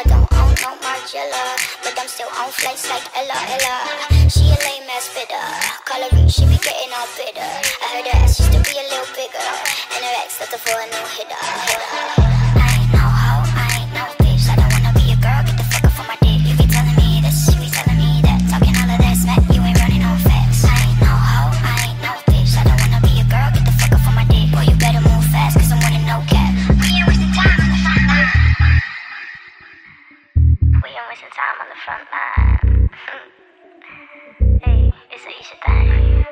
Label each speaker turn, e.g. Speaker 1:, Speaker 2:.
Speaker 1: don't own no Margiela, but I'm still on flights like Ella. She a lame ass fitter, call her rich, she be getting all bitter. I heard her ass used to be a little bigger, and her ex left her for a new hitter. I ain't no hoe, I ain't no bitch. I don't wanna be a girl, get the fuck off of my dick. You be telling me this, you be telling me that, talking all of that smack, you ain't running on facts. I ain't no hoe, I ain't no bitch. I don't wanna be a girl, get the fuck off of my dick. Boy, you better move fast, cause I'm winning no cap. We ain't wasting time on the front line. We ain't wasting time on the front line. Hey, it's a Isha thing.